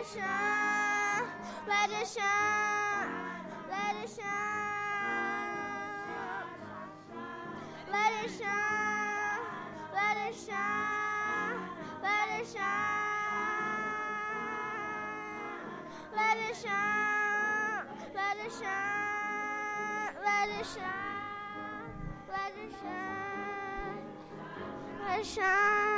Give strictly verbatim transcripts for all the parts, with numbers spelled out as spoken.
shine, let it shine, let it shine, let it shine, let it shine, let it shine, let it shine, let it shine, let it shine, let it shine, let it shine.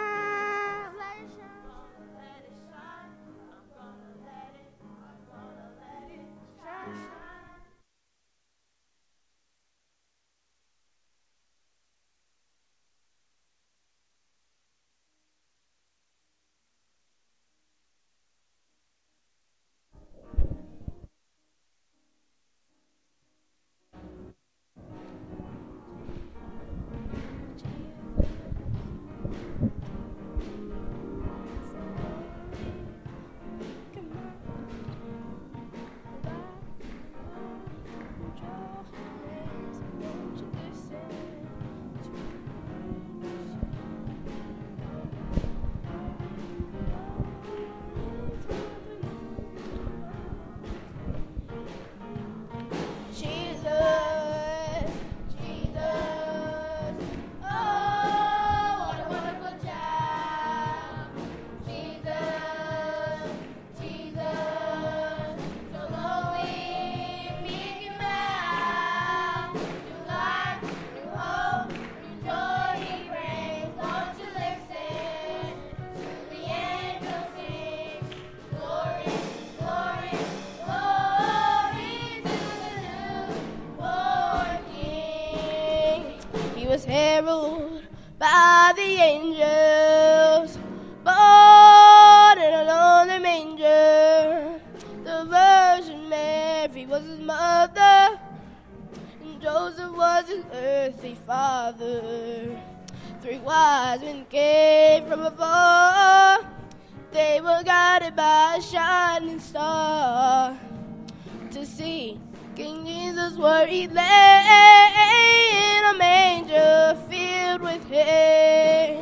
Was heralded by the angels, born in a lonely manger. The Virgin Mary was his mother, and Joseph was his earthly father. Three wise men came from afar. They were guided by a shining star to see King Jesus where he lay in a manger filled with hay.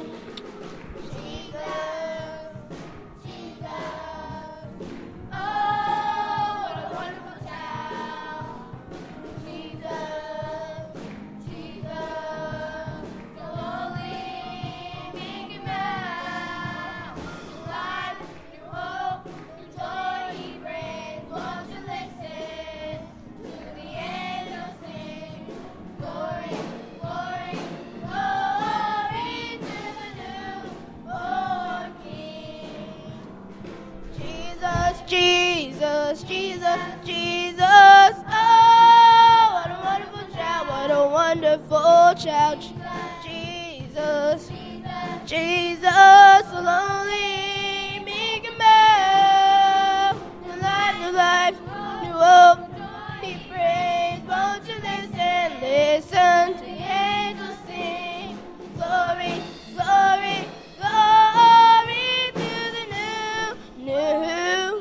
Jesus, Jesus, oh, what a wonderful child. Jesus, Jesus, so holy, big and mild. New life, new hope, new joy he brings. Won't you listen to the angels sing? Glory, glory, glory to the newborn King. Jesus, Jesus, Jesus, Jesus, oh, what a wonderful child, what a wonderful child. Jesus, Jesus, so lonely, meek and mild. New life, new life, new hope, he prays. Won't you listen, listen to the angels sing. Glory, glory, glory to the new, new.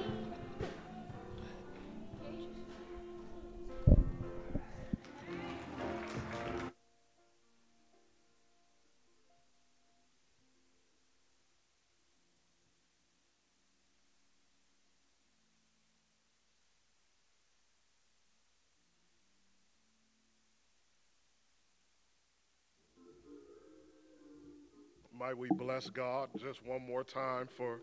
Might we bless God just one more time for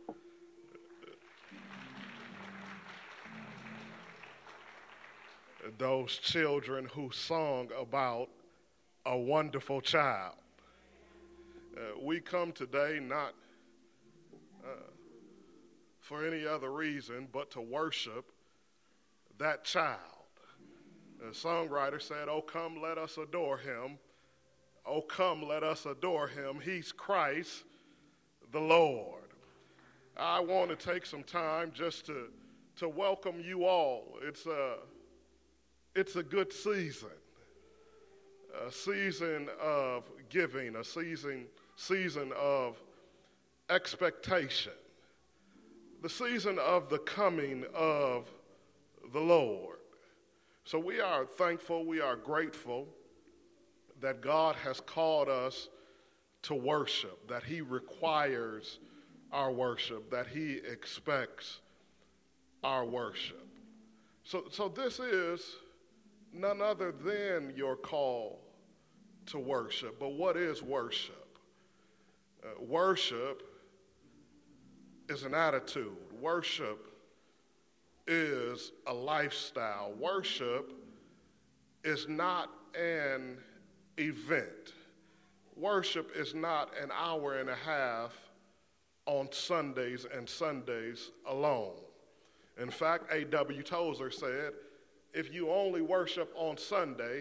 those children who sung about a wonderful child. Uh, we come today not uh, for any other reason but to worship that child. The songwriter said, "Oh, come, let us adore him. Oh, come, let us adore him. He's Christ the Lord." I want to take some time just to, to welcome you all. It's a, it's a good season, a season of giving, a season, season of expectation, the season of the coming of the Lord. So we are thankful, we are grateful that God has called us to worship, that he requires our worship, that he expects our worship. So, so this is none other than your call to worship. But what is worship? Uh, worship is an attitude. Worship is a lifestyle. Worship is not an event. Worship is not an hour and a half on Sundays and Sundays alone. In fact, A W Tozer said, if you only worship on Sunday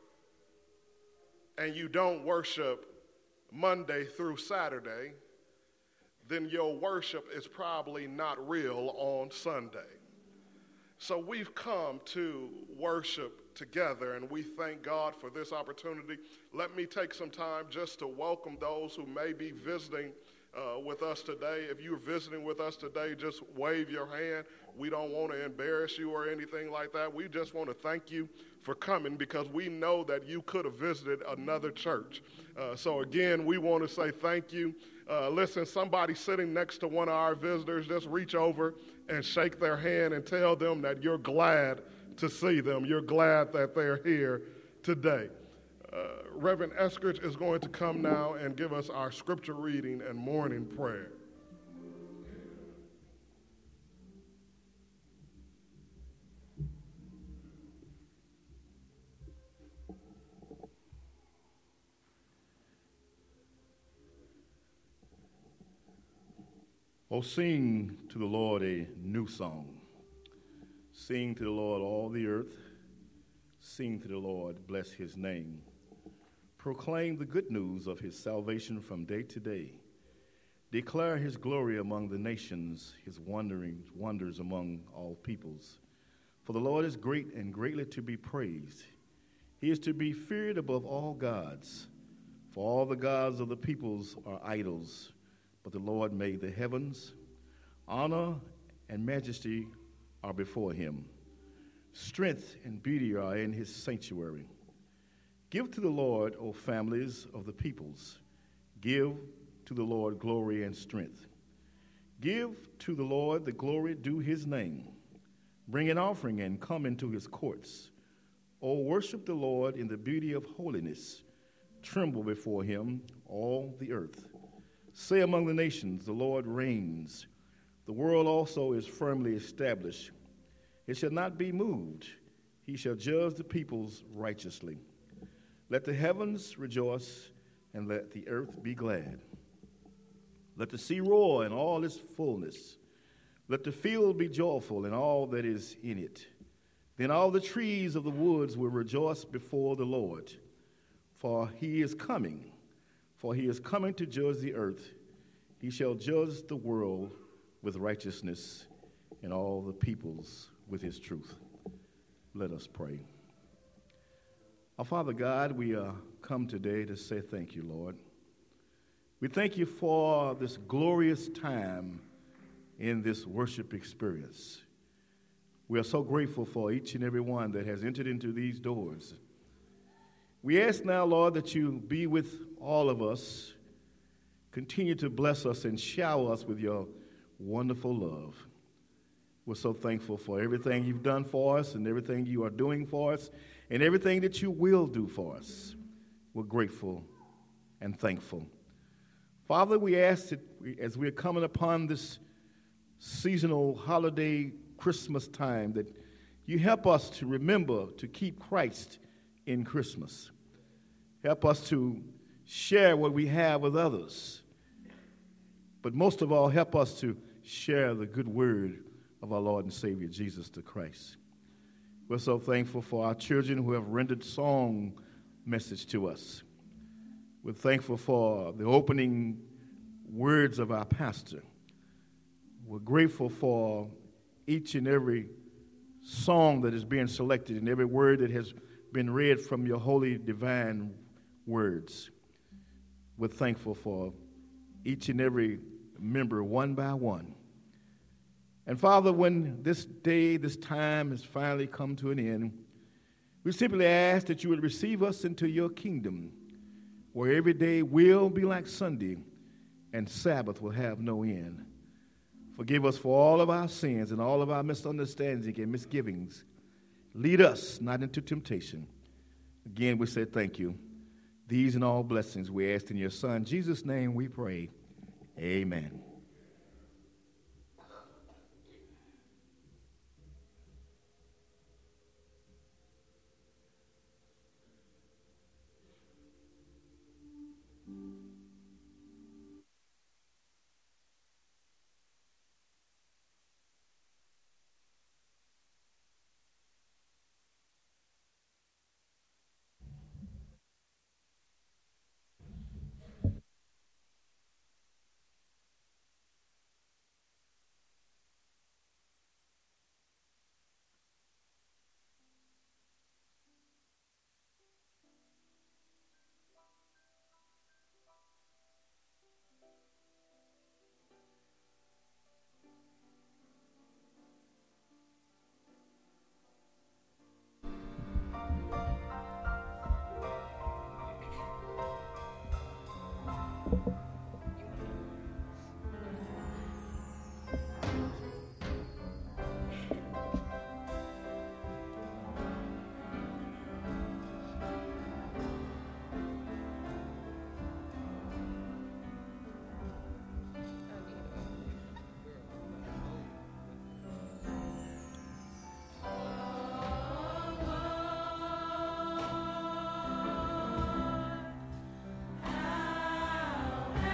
and you don't worship Monday through Saturday, then your worship is probably not real on Sunday. So we've come to worship together, and we thank God for this opportunity. Let me take some time just to welcome those who may be visiting uh, with us today. If you're visiting with us today, just wave your hand. We don't want to embarrass you or anything like that. We just want to thank you for coming, because we know that you could have visited another church. Uh, so again, we want to say thank you. Uh, listen, somebody sitting next to one of our visitors, just reach over and shake their hand and tell them that you're glad to see them. You're glad that they're here today. Uh, Reverend Eskridge is going to come now and give us our scripture reading and morning prayer. Oh, sing to the Lord a new song. Sing to the Lord all the earth. Sing to the Lord, bless his name. Proclaim the good news of his salvation from day to day. Declare his glory among the nations, his wondering wonders among all peoples. For the Lord is great and greatly to be praised. He is to be feared above all gods. For all the gods of the peoples are idols, but the Lord made the heavens. Honor and majesty are before him. Strength and beauty are in his sanctuary. Give to the Lord, O families of the peoples. Give to the Lord glory and strength. Give to the Lord the glory due his name. Bring an offering and come into his courts. O worship the Lord in the beauty of holiness. Tremble before him, all the earth. Say among the nations, the Lord reigns. The world also is firmly established. It shall not be moved. He shall judge the peoples righteously. Let the heavens rejoice, and let the earth be glad. Let the sea roar in all its fullness. Let the field be joyful in all that is in it. Then all the trees of the woods will rejoice before the Lord. For he is coming. For he is coming to judge the earth. He shall judge the world with righteousness and all the peoples with his truth. Let us pray. Our Father God, we uh, come today to say thank you, Lord. We thank you for this glorious time in this worship experience. We are so grateful for each and every one that has entered into these doors. We ask now, Lord, that you be with all of us. Continue to bless us and shower us with your wonderful love. We're so thankful for everything you've done for us and everything you are doing for us and everything that you will do for us. We're grateful and thankful. Father, we ask that we, as we're coming upon this seasonal holiday Christmas time, that you help us to remember to keep Christ in Christmas. Help us to share what we have with others. But most of all, help us to share the good word of our Lord and Savior, Jesus the Christ. We're so thankful for our children who have rendered song message to us. We're thankful for the opening words of our pastor. We're grateful for each and every song that is being selected and every word that has been read from your holy divine words. We're thankful for each and every member one by one. And Father, when this day, this time has finally come to an end, we simply ask that you would receive us into your kingdom, where every day will be like Sunday and Sabbath will have no end. Forgive us for all of our sins and all of our misunderstandings and misgivings. Lead us not into temptation. Again, we say thank you. These and all blessings we ask in your Son, Jesus' name we pray. Amen. How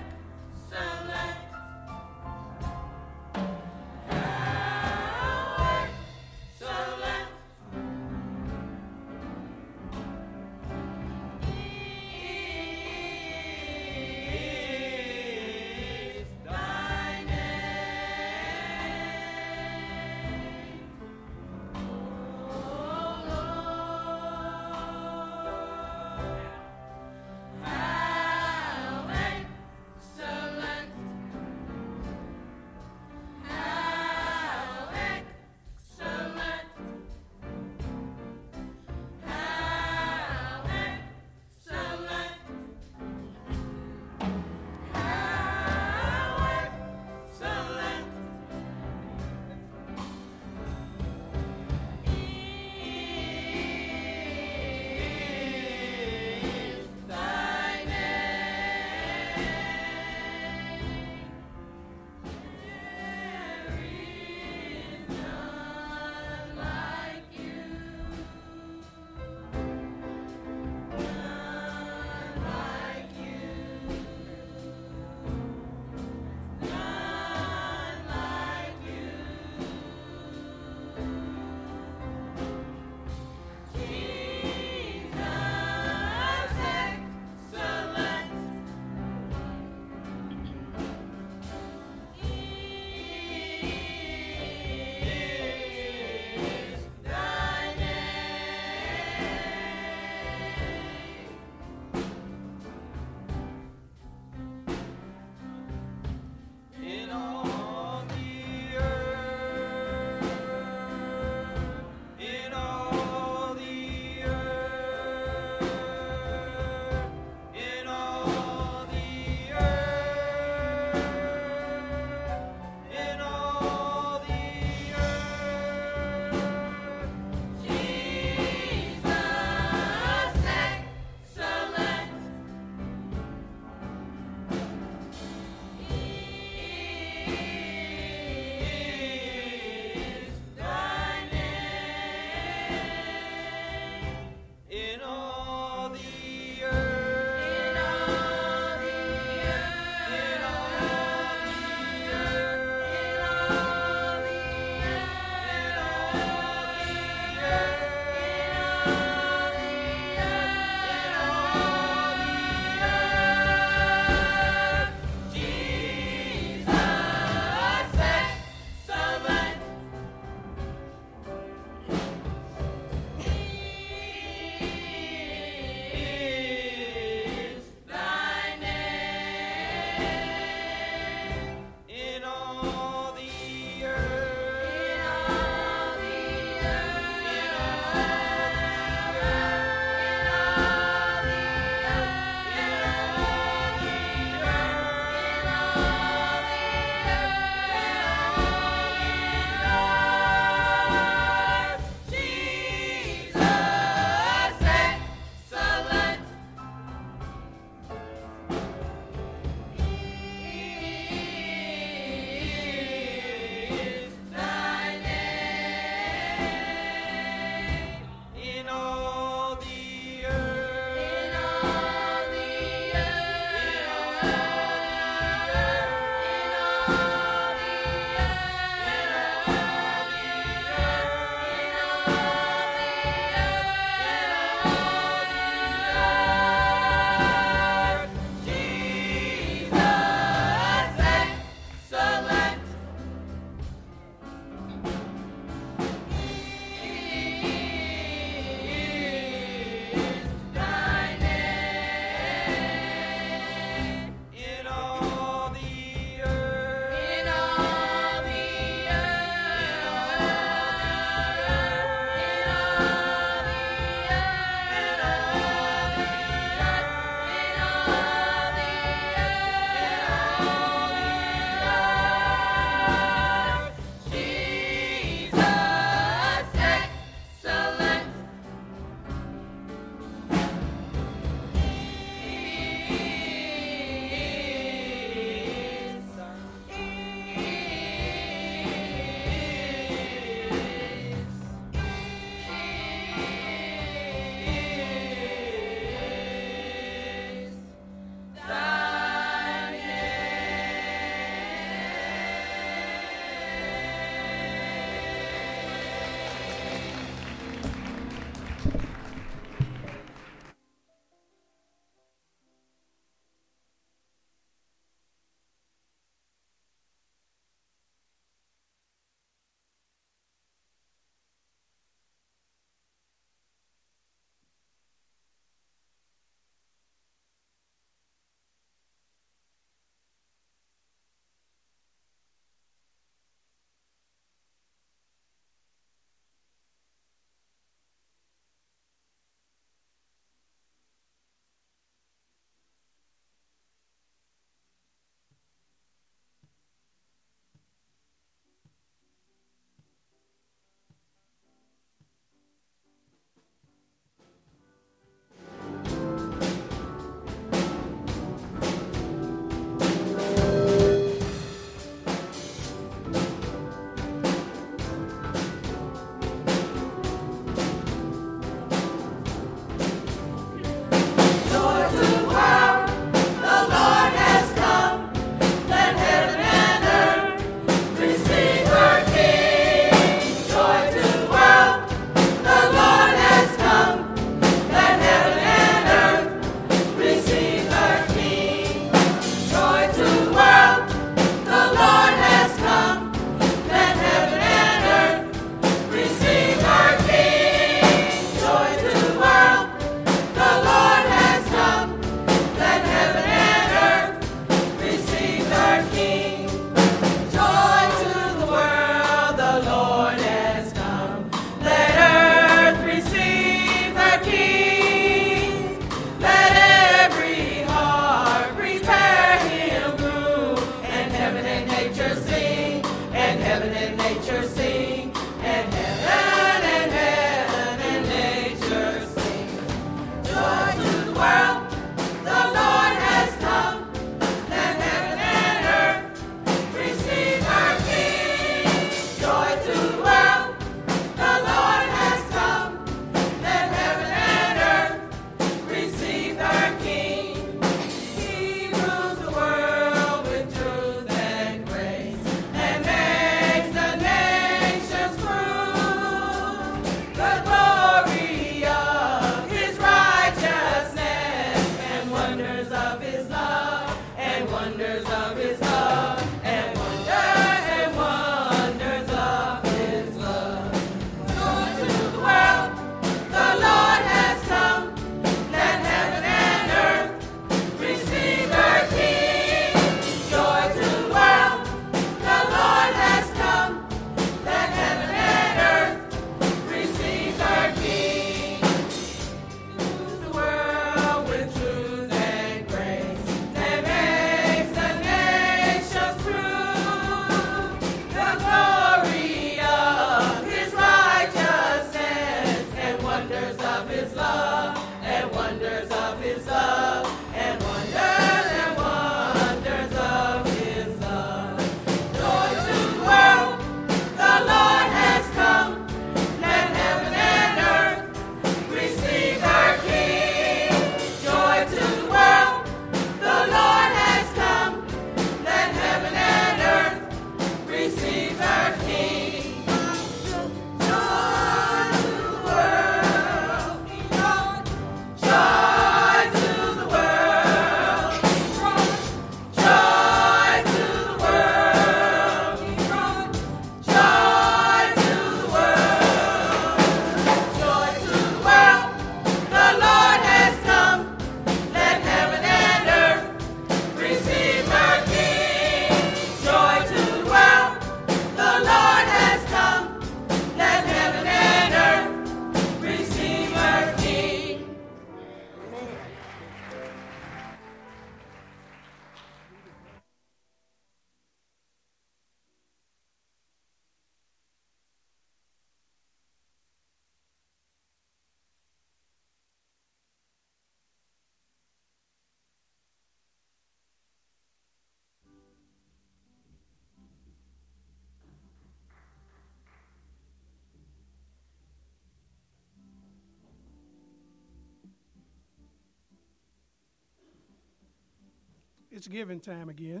It's giving time again.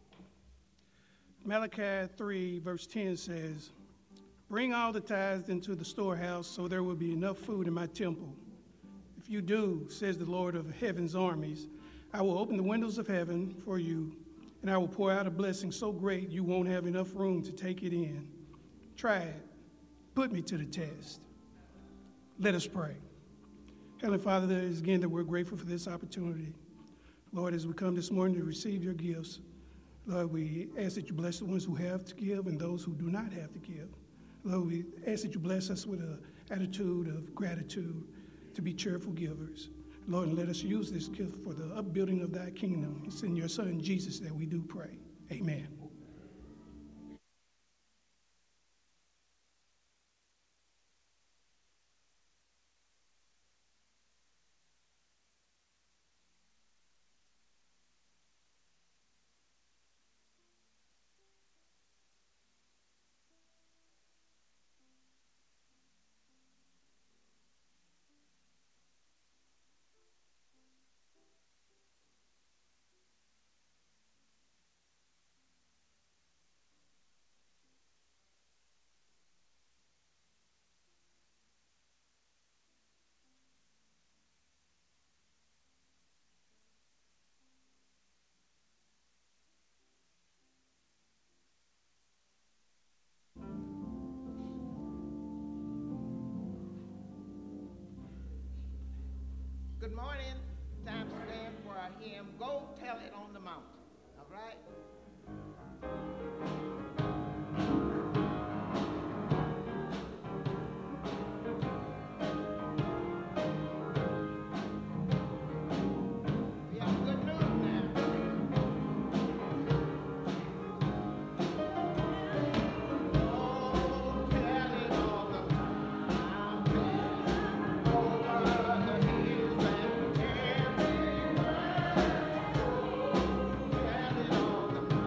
Malachi three, verse ten says, "Bring all the tithes into the storehouse, so there will be enough food in my temple. If you do, says the Lord of heaven's armies, I will open the windows of heaven for you, and I will pour out a blessing so great you won't have enough room to take it in. Try it. Put me to the test." Let us pray. Heavenly Father, there is again that we're grateful for this opportunity. Lord, as we come this morning to receive your gifts, Lord, we ask that you bless the ones who have to give and those who do not have to give. Lord, we ask that you bless us with an attitude of gratitude to be cheerful givers. Lord, and let us use this gift for the upbuilding of thy kingdom. It's in your Son, Jesus, that we do pray. Amen. Good morning. Time to stand for our hymn, Go Tell It on the Mountain. All right? We have good news now. Go tell it on the mountain, over the hills and everywhere. Tell it on the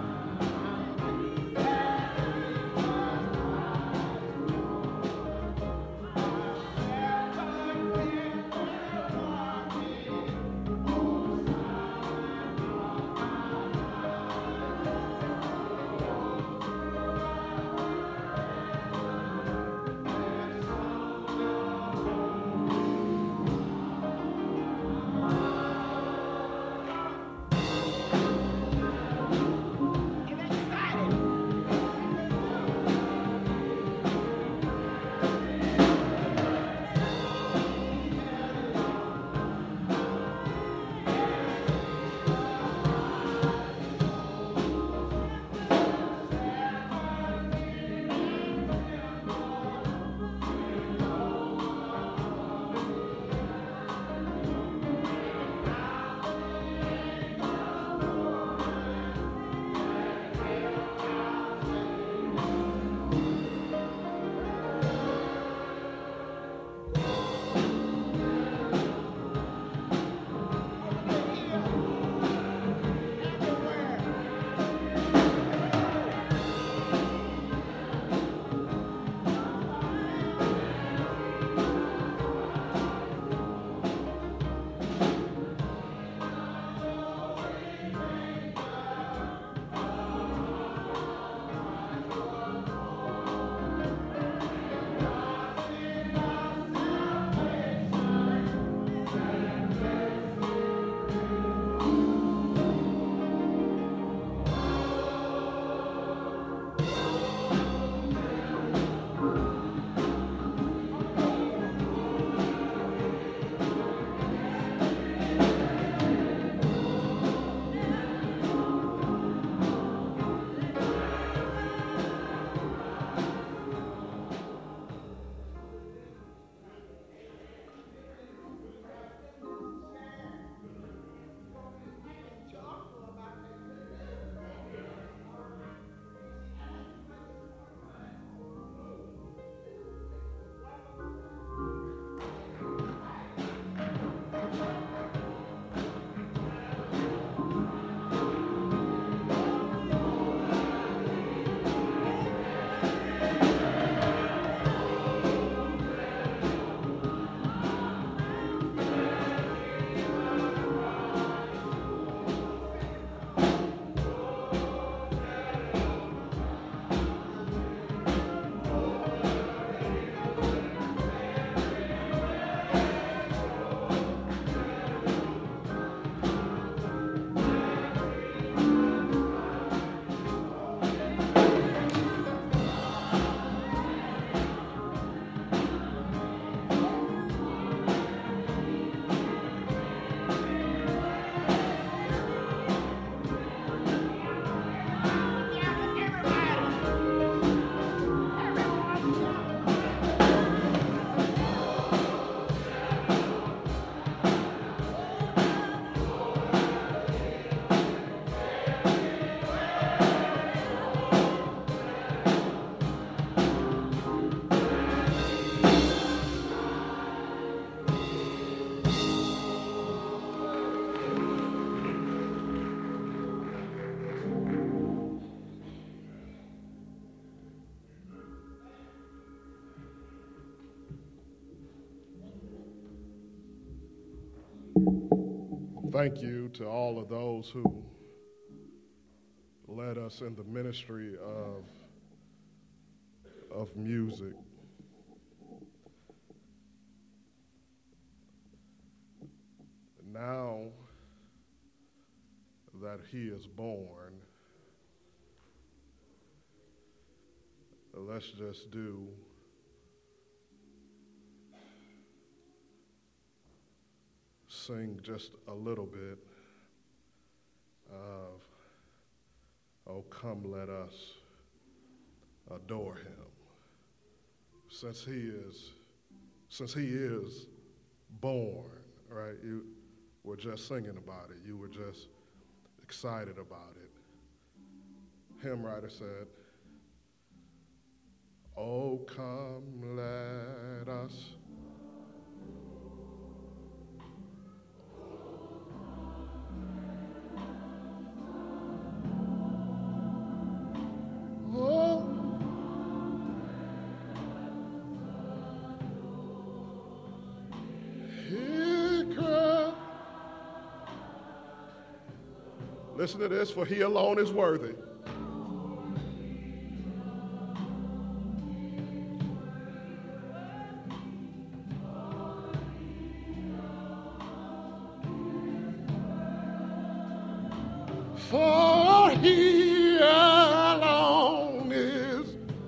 Thank you to all of those who led us in the ministry of, of music. Now that he is born, let's just do sing just a little bit of "Oh, come let us adore him." Since he is, since he is born, right? You were just singing about it. You were just excited about it. Hymn writer said, "Oh, come let us oh, he cried." Listen to this, for he alone is worthy. For he alone is,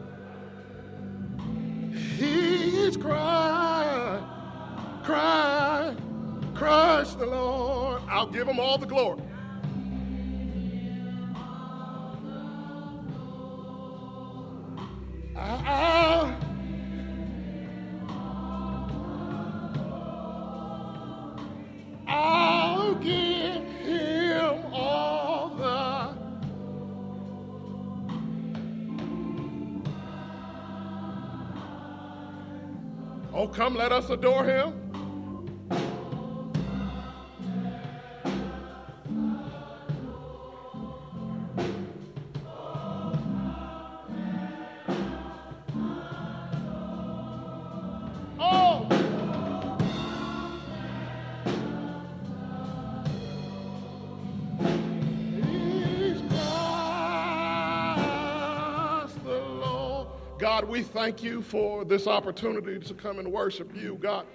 he's cried, cried, Christ the Lord. I'll give him all the glory. I'll, I'll give him all the oh, come let us adore him. Oh, he's Christ the Lord. God, we thank you for this opportunity to come and worship you. God,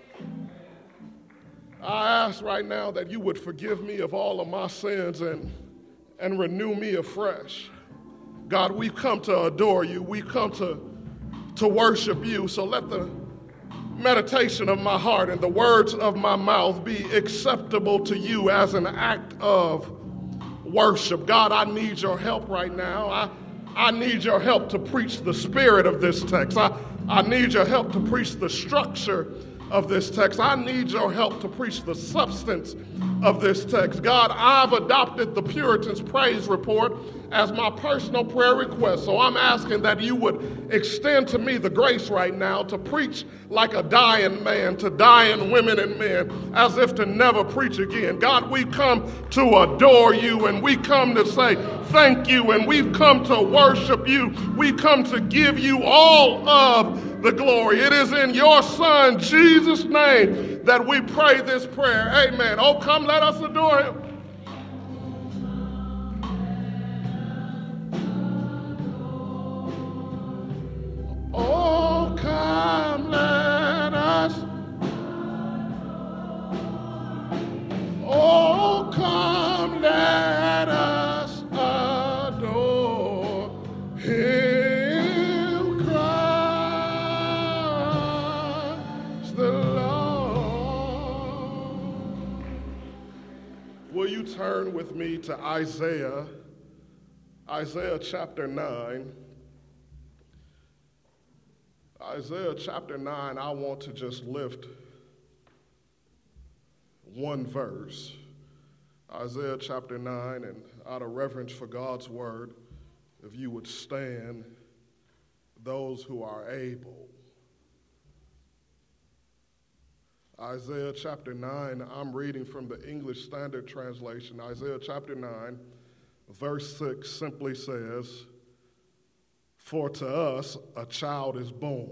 I ask right now that you would forgive me of all of my sins and, and renew me afresh. God, we've come to adore you. We've come to, to worship you. So let the meditation of my heart and the words of my mouth be acceptable to you as an act of worship. God, I need your help right now. I, I need your help to preach the spirit of this text. I, I need your help to preach the structure of this text. I need your help to preach the substance of this text. God, I've adopted the Puritan's praise report as my personal prayer request. So I'm asking that you would extend to me the grace right now to preach like a dying man, to dying women and men, as if to never preach again. God, we come to adore you, and we come to say thank you, and we've come to worship you. We come to give you all of the glory. It is in your Son, Jesus' name, that we pray this prayer. Amen. Oh, come let us adore him. Oh, come let us. Oh, come let us adore him, Christ the Lord. Will you turn with me to Isaiah, Isaiah chapter nine. Isaiah chapter nine, I want to just lift one verse. Isaiah chapter nine, and out of reverence for God's word, if you would stand, those who are able. Isaiah chapter nine, I'm reading from the English Standard Translation. Isaiah chapter nine, verse six simply says, "For to us a child is born,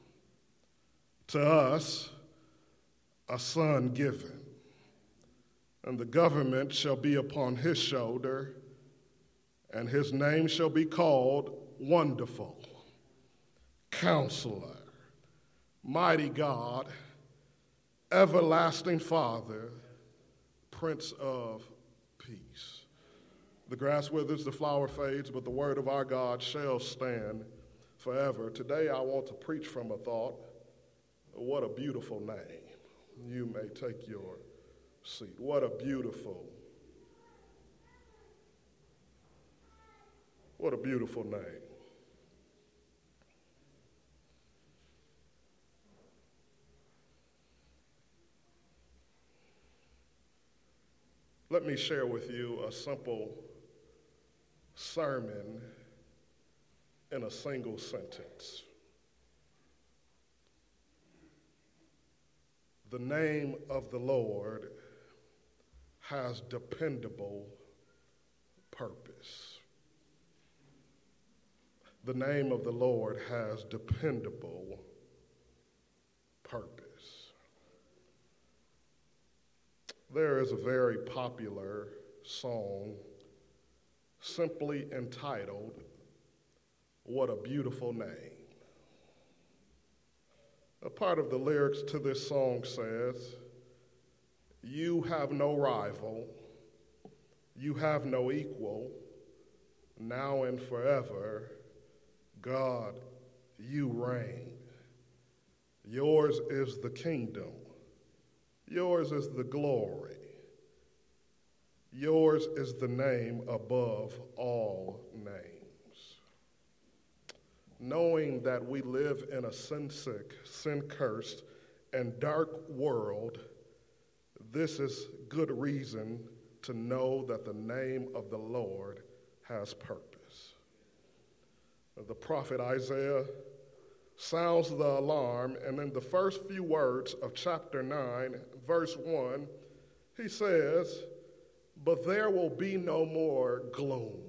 to us a son given, and the government shall be upon his shoulder, and his name shall be called Wonderful, Counselor, Mighty God, Everlasting Father, Prince of Peace. The grass withers, the flower fades, but the word of our God shall stand forever. Today I want to preach from a thought. What a beautiful name. You may take your seat. What a beautiful, what a beautiful name. Let me share with you a simple sermon in a single sentence. The name of the Lord has dependable purpose. The name of the Lord has dependable purpose. There is a very popular song simply entitled, "What a Beautiful Name." A part of the lyrics to this song says, "You have no rival, you have no equal, now and forever, God, you reign. Yours is the kingdom, yours is the glory, yours is the name above all names." Knowing that we live in a sin-sick, sin-cursed, and dark world, this is good reason to know that the name of the Lord has purpose. The prophet Isaiah sounds the alarm, and in the first few words of chapter nine, verse one, he says, "But there will be no more gloom."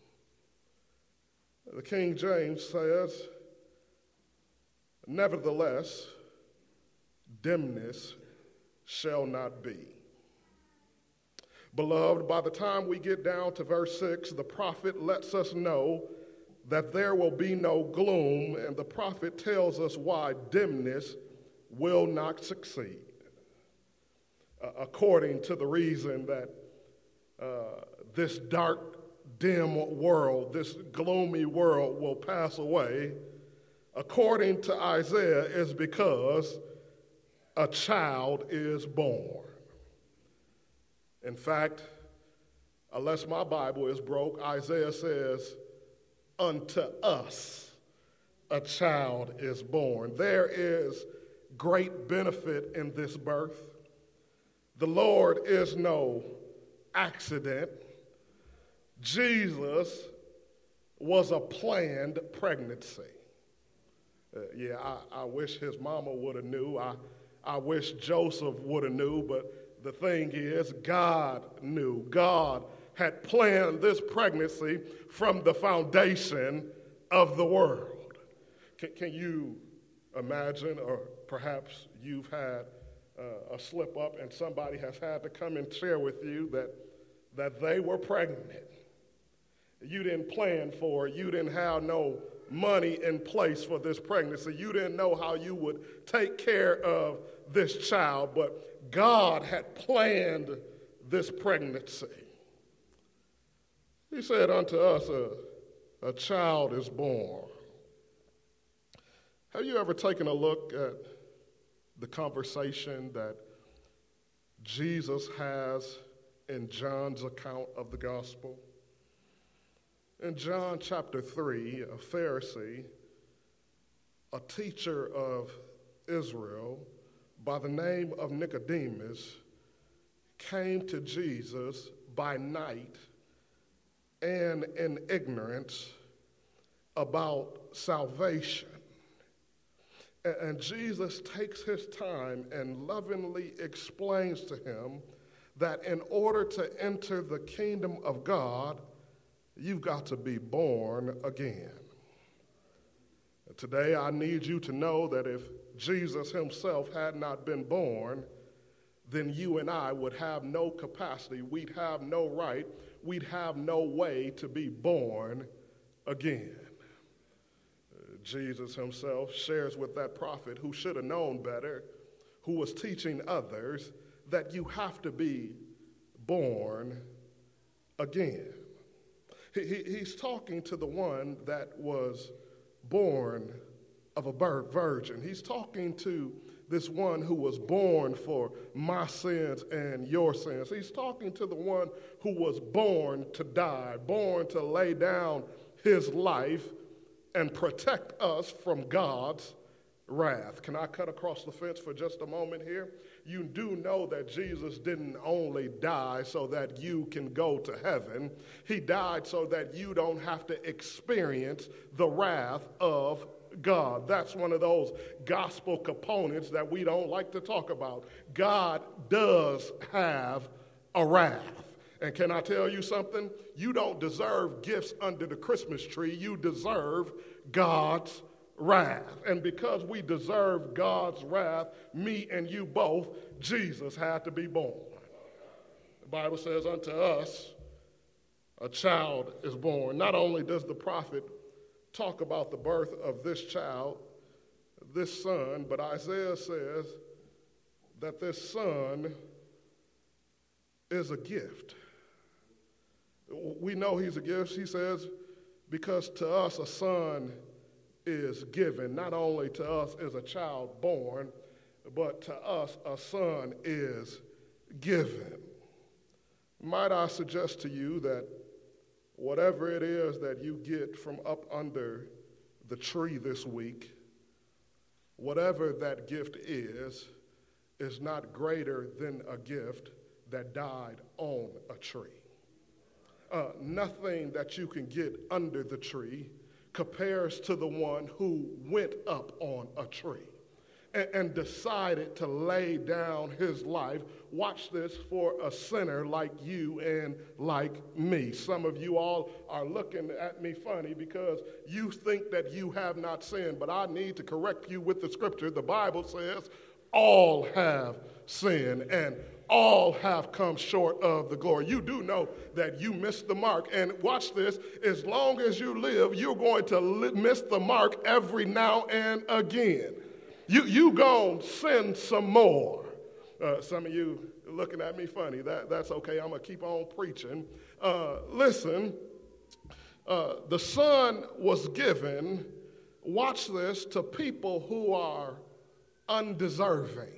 The King James says, "Nevertheless, dimness shall not be." Beloved, by the time we get down to verse six, the prophet lets us know that there will be no gloom, and the prophet tells us why dimness will not succeed. Uh, according to the reason that uh, this dark, dim world, this gloomy world will pass away, according to Isaiah, is because a child is born. In fact, unless my Bible is broke, Isaiah says, "Unto us a child is born." There is great benefit in this birth. The Lord is no accident. Jesus was a planned pregnancy. Uh, yeah, I, I wish his mama would have knew. I, I wish Joseph would have knew, but the thing is, God knew. God had planned this pregnancy from the foundation of the world. Can, can you imagine, or perhaps you've had uh, a slip up and somebody has had to come and share with you that, that they were pregnant. You didn't plan for it. You didn't have no money in place for this pregnancy. You didn't know how you would take care of this child, but God had planned this pregnancy. He said, "Unto us a, a child is born." Have you ever taken a look at the conversation that Jesus has in John's account of the gospel? In John chapter three, a Pharisee, a teacher of Israel by the name of Nicodemus, came to Jesus by night and in ignorance about salvation. And Jesus takes his time and lovingly explains to him that in order to enter the kingdom of God, you've got to be born again. Today, I need you to know that if Jesus himself had not been born, then you and I would have no capacity, we'd have no right, we'd have no way to be born again. Uh, Jesus himself shares with that prophet who should have known better, who was teaching others that you have to be born again. He, he, he's talking to the one that was born of a virgin. He's talking to this one who was born for my sins and your sins. He's talking to the one who was born to die, born to lay down his life and protect us from God's wrath. Can I cut across the fence for just a moment here? You do know that Jesus didn't only die so that you can go to heaven. He died so that you don't have to experience the wrath of God. That's one of those gospel components that we don't like to talk about. God does have a wrath. And can I tell you something? You don't deserve gifts under the Christmas tree. You deserve God's wrath. And because we deserve God's wrath, me and you both, Jesus had to be born. The Bible says, unto us a child is born. Not only does the prophet talk about the birth of this child, this son, but Isaiah says that this son is a gift. We know he's a gift. He says, because to us a son is given. Not only to us is a child born, but to us a son is given. Might I suggest to you that whatever it is that you get from up under the tree this week, whatever that gift is, is not greater than a gift that died on a tree. Uh, nothing that you can get under the tree compares to the one who went up on a tree and, and decided to lay down his life. Watch this, for a sinner like you and like me. Some of you all are looking at me funny because you think that you have not sinned, but I need to correct you with the scripture. The Bible says all have sinned and all have come short of the glory. You do know that you missed the mark. And watch this, as long as you live, you're going to li- miss the mark every now and again. You you gonna sin some more. Uh, some of you looking at me funny. That, that's okay. I'm going to keep on preaching. Uh, listen, uh, the son was given, watch this, to people who are undeserving.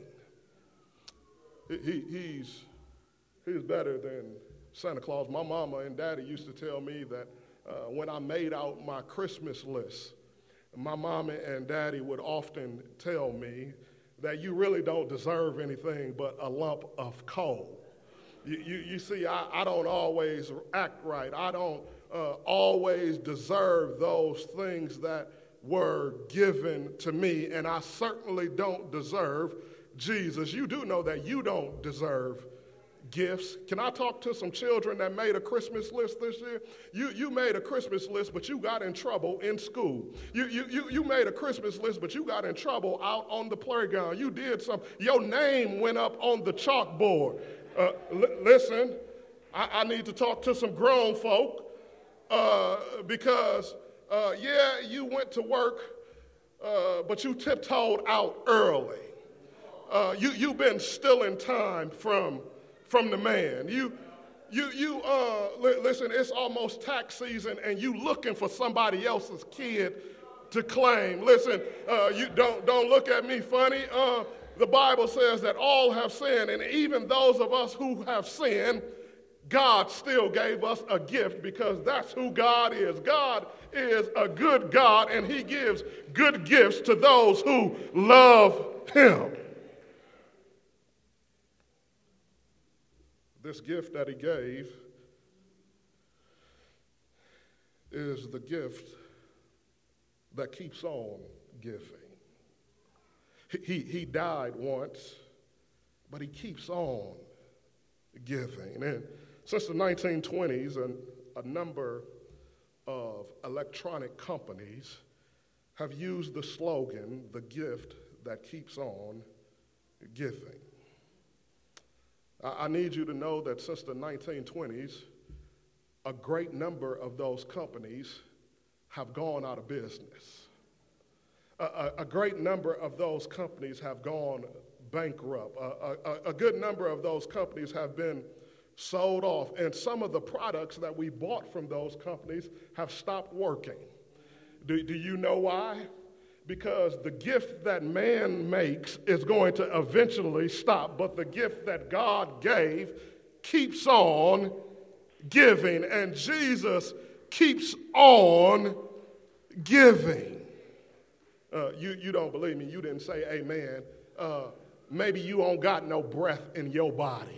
He, he's, he's better than Santa Claus. My mama and daddy used to tell me that uh, when I made out my Christmas list, my mama and daddy would often tell me that you really don't deserve anything but a lump of coal. You, you, you see, I, I don't always act right. I don't uh, always deserve those things that were given to me, and I certainly don't deserve Jesus. You do know that you don't deserve gifts. Can I talk to some children that made a Christmas list this year? You you made a Christmas list, but you got in trouble in school. You you you, you made a Christmas list, but you got in trouble out on the playground. You did something. Your name went up on the chalkboard. Uh, l- listen, I, I need to talk to some grown folk uh, because, uh, yeah, you went to work, uh, but you tiptoed out early. Uh, you, you've been stealing time from, from the man. You, you, you. Uh, li- listen, it's almost tax season, and you looking for somebody else's kid to claim. Listen, uh, you don't don't look at me funny. Uh, the Bible says that all have sinned, and even those of us who have sinned, God still gave us a gift because that's who God is. God is a good God, and He gives good gifts to those who love Him. This gift that He gave is the gift that keeps on giving. He, he died once, but He keeps on giving. And since the nineteen twenties, a, a number of electronic companies have used the slogan, the gift that keeps on giving. I, I need you to know that since the nineteen twenties, a great number of those companies have gone out of business. A, a, a great number of those companies have gone bankrupt. A, a, a good number of those companies have been sold off, and some of the products that we bought from those companies have stopped working. Do, do you know why? Because the gift that man makes is going to eventually stop, but the gift that God gave keeps on giving, and Jesus keeps on giving. Uh, you, you don't believe me. You didn't say amen. Uh, maybe you don't got no breath in your body.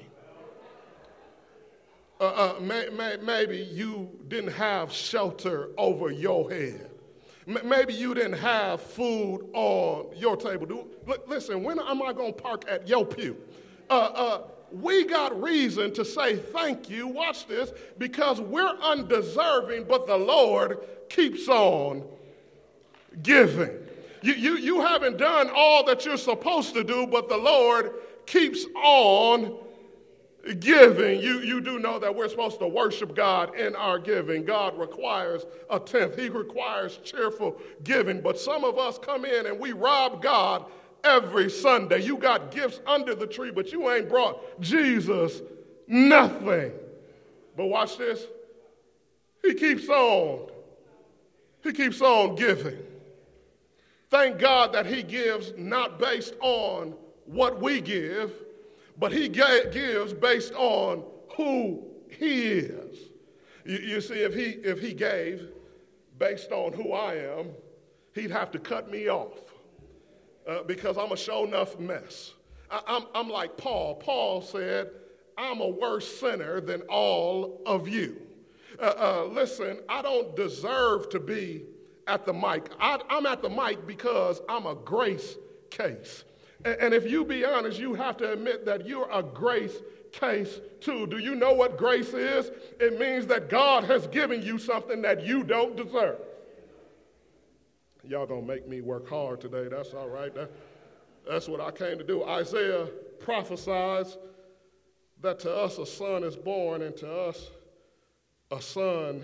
Uh, uh, may, may, maybe you didn't have shelter over your head. M- maybe you didn't have food on your table. Do, l- listen, when am I going to park at your pew? Uh, uh, we got reason to say thank you, watch this, because we're undeserving, but the Lord keeps on giving. You, you, you haven't done all that you're supposed to do, but the Lord keeps on giving. You, you do know that we're supposed to worship God in our giving. God requires a tenth. He requires cheerful giving. But some of us come in and we rob God every Sunday. You got gifts under the tree, but you ain't brought Jesus nothing. But watch this. He keeps on. He keeps on giving. Thank God that he gives not based on what we give, but he gives based on who he is. You, you see, if he, if he gave based on who I am, he'd have to cut me off uh, because I'm a show enough mess. I, I'm, I'm like Paul. Paul said, I'm a worse sinner than all of you. Uh, uh, listen, I don't deserve to be at the mic. I, I'm at the mic because I'm a grace case. And if you be honest, you have to admit that you're a grace case too. Do you know what grace is? It means that God has given you something that you don't deserve. Y'all gonna make me work hard today. That's all right. That, that's what I came to do. Isaiah prophesies that to us a son is born, and to us a son,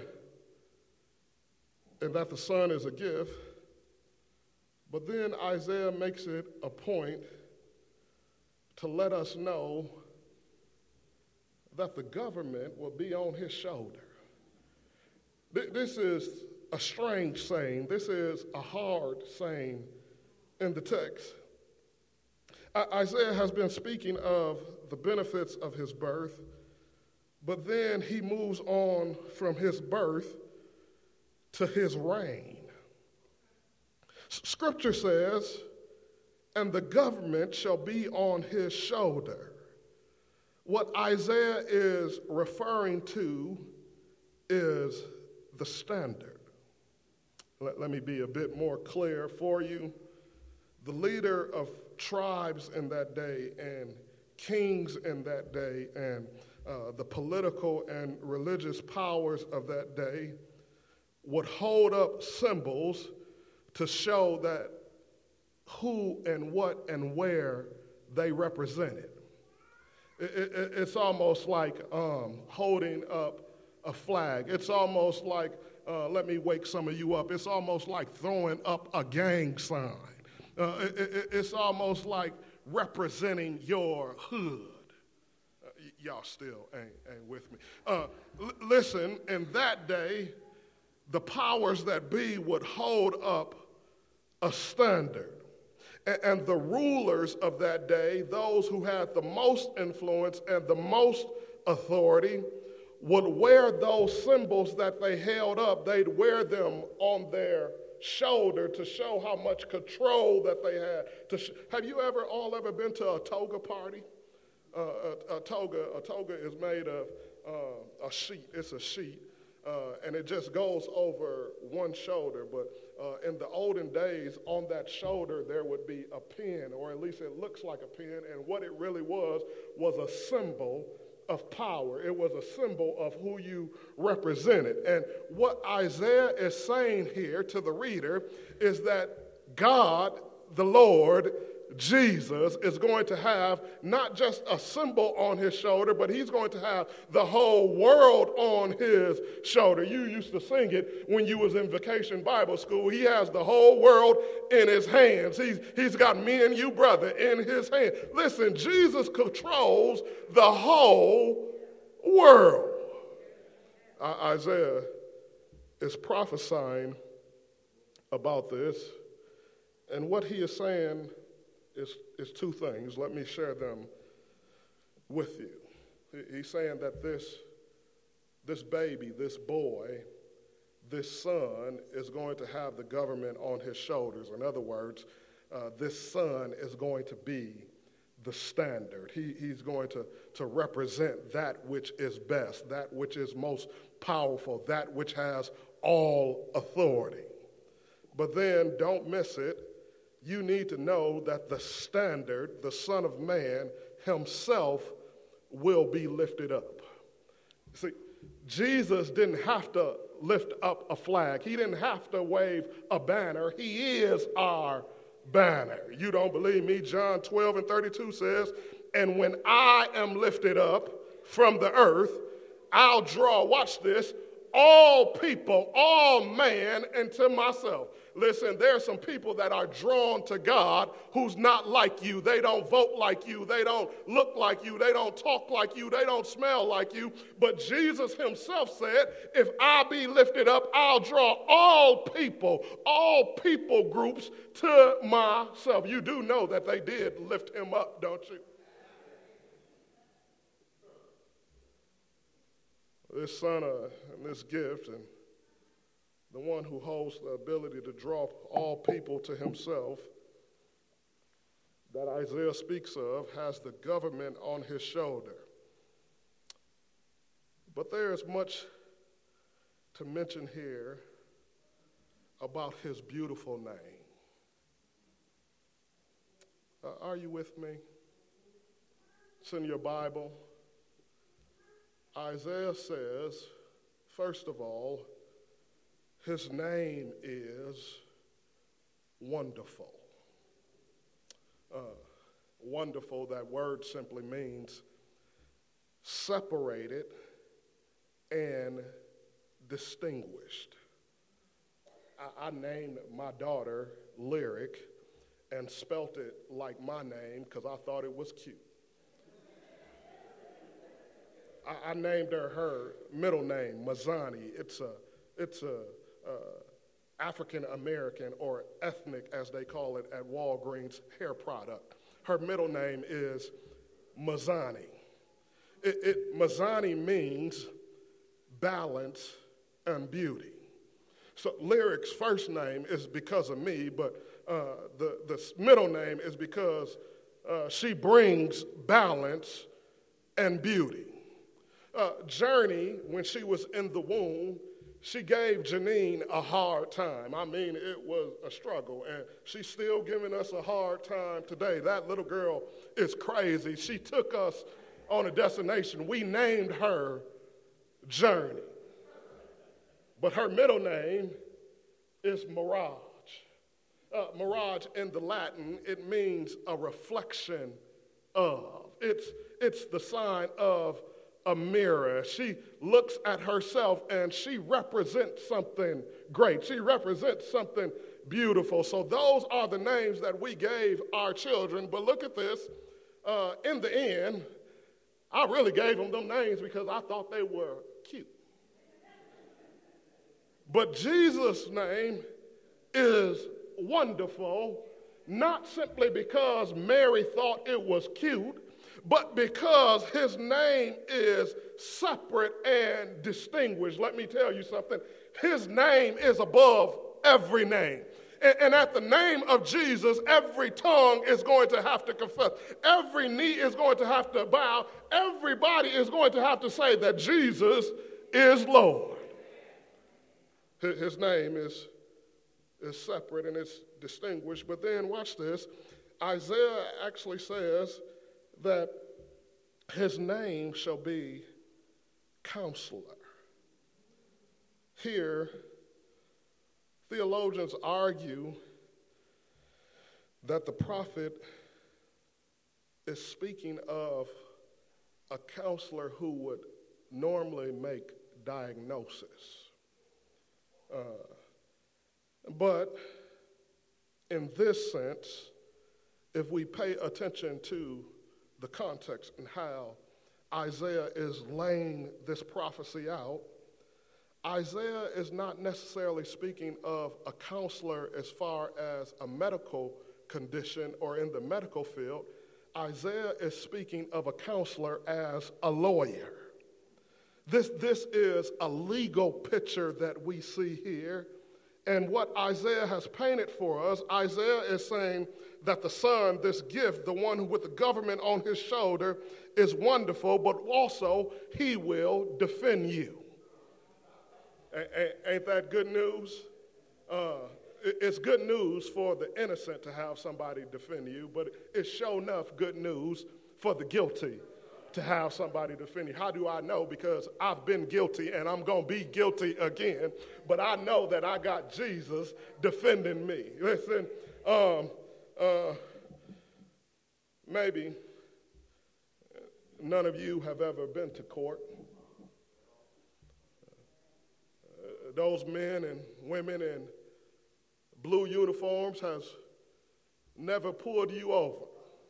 and that the son is a gift. But then Isaiah makes it a point to let us know that the government will be on his shoulder. This is a strange saying. This is a hard saying in the text. Isaiah has been speaking of the benefits of his birth, but then he moves on from his birth to his reign. Scripture says, and the government shall be on his shoulder. What Isaiah is referring to is the standard. Let, let me be a bit more clear for you. The leader of tribes in that day and kings in that day and uh, the political and religious powers of that day would hold up symbols to show that who and what and where they represented. It, it, it's almost like um, holding up a flag. It's almost like, uh, let me wake some of you up, it's almost like throwing up a gang sign. Uh, it, it, it's almost like representing your hood. Uh, y- y'all still ain't, ain't with me. Uh, l- listen, in that day, the powers that be would hold up a standard. And the rulers of that day, those who had the most influence and the most authority, would wear those symbols that they held up. They'd wear them on their shoulder to show how much control that they had. To sh- Have you ever all ever been to a toga party? Uh, a, a toga, a toga is made of uh, a sheet. It's a sheet. Uh, and it just goes over one shoulder. But uh, in the olden days, on that shoulder, there would be a pin, or at least it looks like a pin. And what it really was, was a symbol of power. It was a symbol of who you represented. And what Isaiah is saying here to the reader is that God, the Lord, Jesus is going to have not just a symbol on his shoulder, but he's going to have the whole world on his shoulder. You used to sing it when you was in Vacation Bible School. He has the whole world in his hands. He's, he's got me and you, brother, in his hand. Listen, Jesus controls the whole world. Uh, Isaiah is prophesying about this, and what he is saying is, is two things. Let me share them with you. He's saying that this, this baby, this boy, this son is going to have the government on his shoulders. In other words, uh, this son is going to be the standard. He, he's going to, to represent that which is best, that which is most powerful, that which has all authority. But then don't miss it. You need to know that the standard, the Son of Man himself, will be lifted up. See, Jesus didn't have to lift up a flag. He didn't have to wave a banner. He is our banner. You don't believe me? John twelve and thirty-two says, and when I am lifted up from the earth, I'll draw, watch this, all people, all man into myself. Listen, there are some people that are drawn to God who's not like you. They don't vote like you. They don't look like you. They don't talk like you. They don't smell like you. But Jesus himself said, if I be lifted up, I'll draw all people, all people groups to myself. You do know that they did lift him up, don't you? This son uh, and this gift, and the one who holds the ability to draw all people to himself that Isaiah speaks of, has the government on his shoulder. But there is much to mention here about his beautiful name. Uh, are you with me? It's in your Bible. Isaiah says, first of all, his name is Wonderful. Uh, wonderful, that word simply means separated and distinguished. I, I named my daughter Lyric and spelt it like my name because I thought it was cute. I, I named her her middle name, Mazani. It's a, it's a uh, African American or ethnic, as they call it at Walgreens, hair product. Her middle name is Mazani. It, it, Mazani means balance and beauty. So Lyric's first name is because of me, but uh, the, the middle name is because uh, she brings balance and beauty. Uh, Journey, when she was in the womb, she gave Janine a hard time. I mean, it was a struggle, and she's still giving us a hard time today. That little girl is crazy. She took us on a destination. We named her Journey. But her middle name is Mirage. Uh, mirage in the Latin, it means a reflection of. It's, it's the sign of a mirror. She looks at herself and she represents something great. She represents something beautiful. So those are the names that we gave our children. But look at this. Uh, in the end, I really gave them them names because I thought they were cute. But Jesus' name is Wonderful, not simply because Mary thought it was cute, but because his name is separate and distinguished. Let me tell you something. His name is above every name. And, and at the name of Jesus, every tongue is going to have to confess. Every knee is going to have to bow. Everybody is going to have to say that Jesus is Lord. His name is, is separate and it's distinguished. But then watch this. Isaiah actually says that his name shall be Counselor. Here, theologians argue that the prophet is speaking of a counselor who would normally make diagnosis. Uh, but in this sense, if we pay attention to the context and how Isaiah is laying this prophecy out, Isaiah is not necessarily speaking of a counselor as far as a medical condition or in the medical field. Isaiah is speaking of a counselor as a lawyer. This, this is a legal picture that we see here. And what Isaiah has painted for us, Isaiah is saying that the son, this gift, the one with the government on his shoulder, is wonderful, but also he will defend you. Ain't that good news? Uh, it's good news for the innocent to have somebody defend you, but it's sure enough good news for the guilty to have somebody defend you. How do I know? Because I've been guilty and I'm going to be guilty again, but I know that I got Jesus defending me. Listen, um, uh, maybe none of you have ever been to court. Uh, those men and women in blue uniforms has never pulled you over,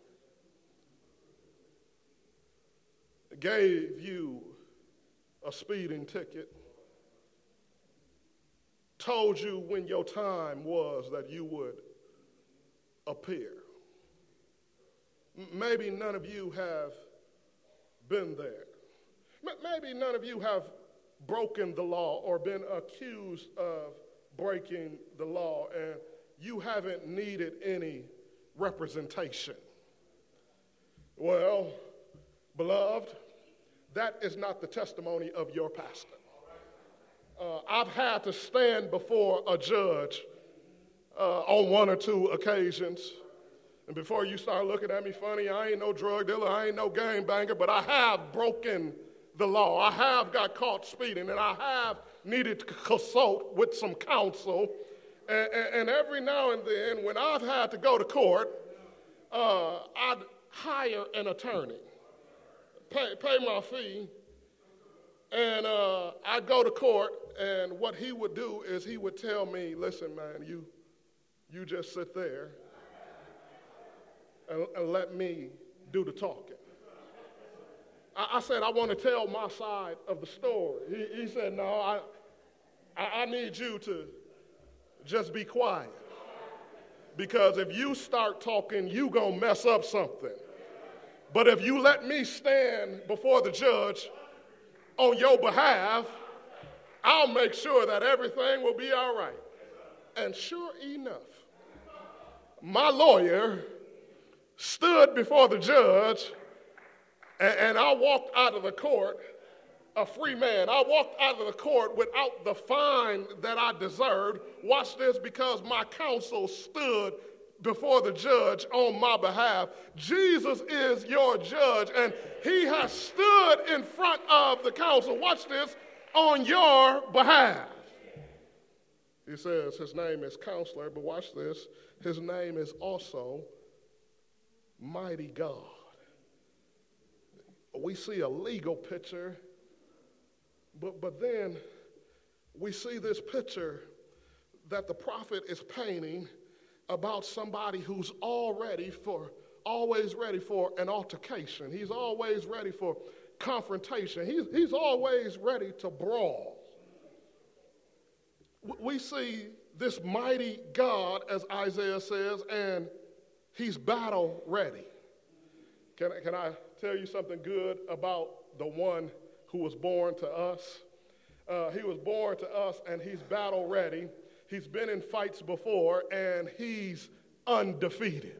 gave you a speeding ticket, told you when your time was that you would appear. M- maybe none of you have been there. M- maybe none of you have broken the law or been accused of breaking the law, and you haven't needed any representation. Well, beloved, that is not the testimony of your pastor. Uh, I've had to stand before a judge uh, on one or two occasions. And before you start looking at me funny, I ain't no drug dealer, I ain't no gangbanger, but I have broken the law. I have got caught speeding, and I have needed to consult with some counsel. And, and, and every now and then, when I've had to go to court, uh, I'd hire an attorney. Pay, pay my fee, and uh, I'd go to court, and what he would do is he would tell me, listen, man, you, you just sit there and, and let me do the talking. I, I said, I want to tell my side of the story. He, he said, no, I, I, I need you to just be quiet, because if you start talking, you gonna mess up something. But if you let me stand before the judge on your behalf, I'll make sure that everything will be all right. And sure enough, my lawyer stood before the judge, and, and I walked out of the court a free man. I walked out of the court without the fine that I deserved. Watch this, because my counsel stood before the judge on my behalf. Jesus is your judge, and he has stood in front of the council, watch this, on your behalf. He says his name is Counselor, but watch this, his name is also Mighty God. We see a legal picture, but, but then we see this picture that the prophet is painting about somebody who's already for, always ready for an altercation. He's always ready for confrontation. He's, he's always ready to brawl. We see this mighty God, as Isaiah says, and he's battle ready. Can, can I tell you something good about the one who was born to us? Uh, he was born to us, and he's battle ready. He's been in fights before, and he's undefeated.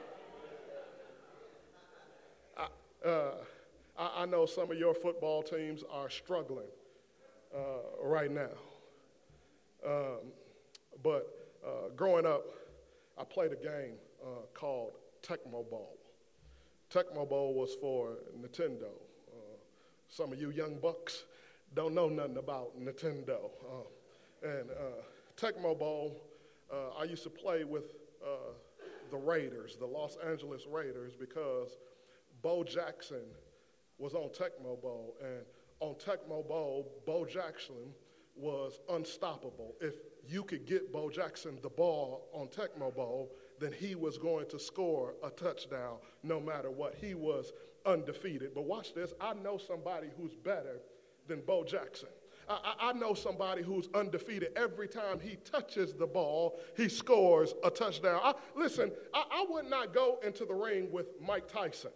I, uh, I, I know some of your football teams are struggling uh, right now. Um, but uh, growing up, I played a game uh, called Tecmo Bowl. Tecmo Bowl was for Nintendo. Uh, some of you young bucks don't know nothing about Nintendo. Uh, and uh, Tecmo Bowl, uh, I used to play with uh, the Raiders, the Los Angeles Raiders, because Bo Jackson was on Tecmo Bowl, and on Tecmo Bowl, Bo Jackson was unstoppable. If you could get Bo Jackson the ball on Tecmo Bowl, then he was going to score a touchdown no matter what. He was undefeated. But watch this. I know somebody who's better than Bo Jackson. I, I know somebody who's undefeated. Every time he touches the ball, he scores a touchdown. I, listen, I, I would not go into the ring with Mike Tyson.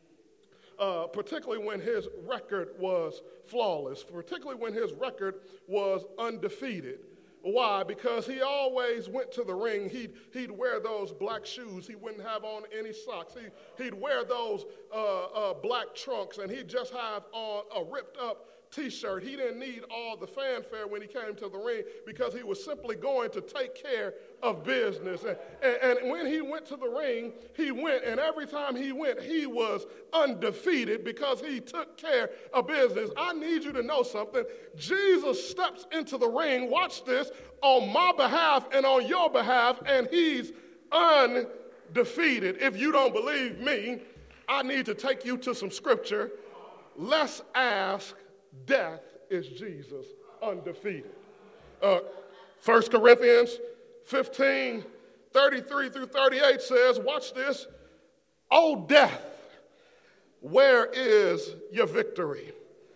Uh, particularly when his record was flawless, particularly when his record was undefeated. Why? Because he always went to the ring. He'd, he'd wear those black shoes. He wouldn't have on any socks. He, he'd wear those uh, uh, black trunks, and he'd just have on a ripped up T-shirt. He didn't need all the fanfare when he came to the ring because he was simply going to take care of business. And, and, and when he went to the ring, he went, and every time he went, he was undefeated because he took care of business. I need you to know something. Jesus steps into the ring, watch this, on my behalf and on your behalf, and he's undefeated. If you don't believe me, I need to take you to some scripture. Let's ask, death is Jesus undefeated. Uh, First Corinthians fifteen, thirty-three through thirty-eight says, watch this, "O death, where is your victory?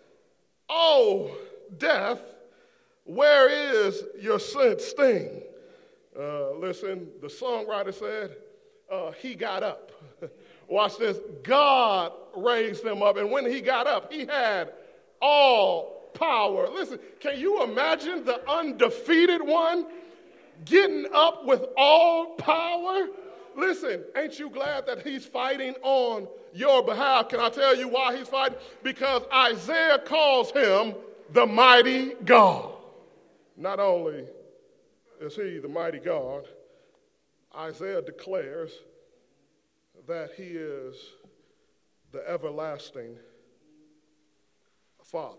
O death, where is your sting?" Uh, listen, the songwriter said, uh, he got up. Watch this. God raised him up, and when he got up, he had all power. Listen, can you imagine the undefeated one getting up with all power? Listen, ain't you glad that he's fighting on your behalf? Can I tell you why he's fighting? Because Isaiah calls him the mighty God. Not only is he the mighty God, Isaiah declares that he is the everlasting Father.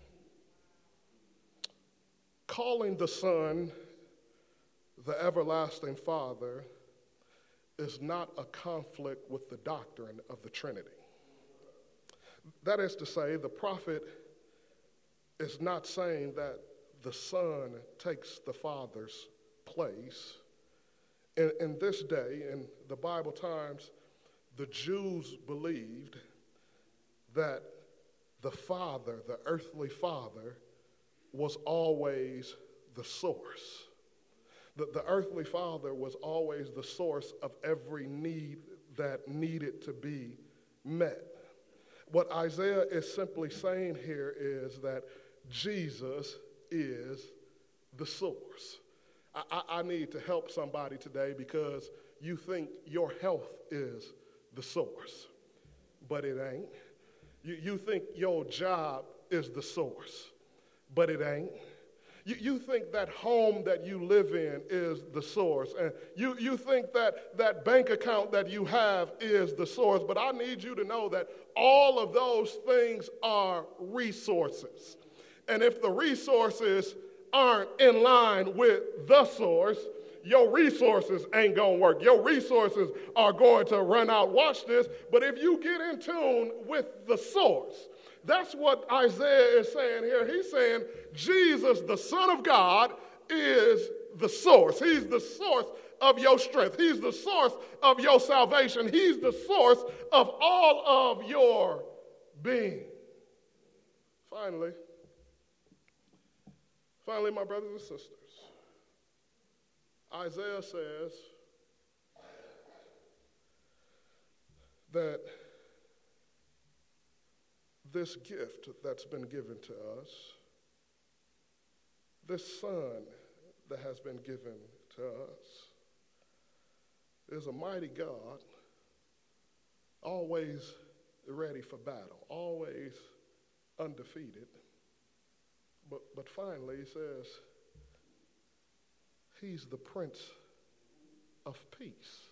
Calling the Son the everlasting Father is not a conflict with the doctrine of the Trinity. That is to say, the prophet is not saying that the Son takes the Father's place. In, in this day, in the Bible times, the Jews believed that the Father, the earthly Father, was always the source. The, the earthly Father was always the source of every need that needed to be met. What Isaiah is simply saying here is that Jesus is the source. I, I, I need to help somebody today because you think your health is the source, but it ain't. You, you think your job is the source, but it ain't. You, you think that home that you live in is the source, and you, you think that that bank account that you have is the source, but I need you to know that all of those things are resources. And if the resources aren't in line with the source, your resources ain't going to work. Your resources are going to run out. Watch this. But if you get in tune with the source, that's what Isaiah is saying here. He's saying Jesus, the Son of God, is the source. He's the source of your strength. He's the source of your salvation. He's the source of all of your being. Finally, finally, my brothers and sisters, Isaiah says that this gift that's been given to us, this Son that has been given to us, is a mighty God, always ready for battle, always undefeated. But, but finally, he says, he's the Prince of Peace.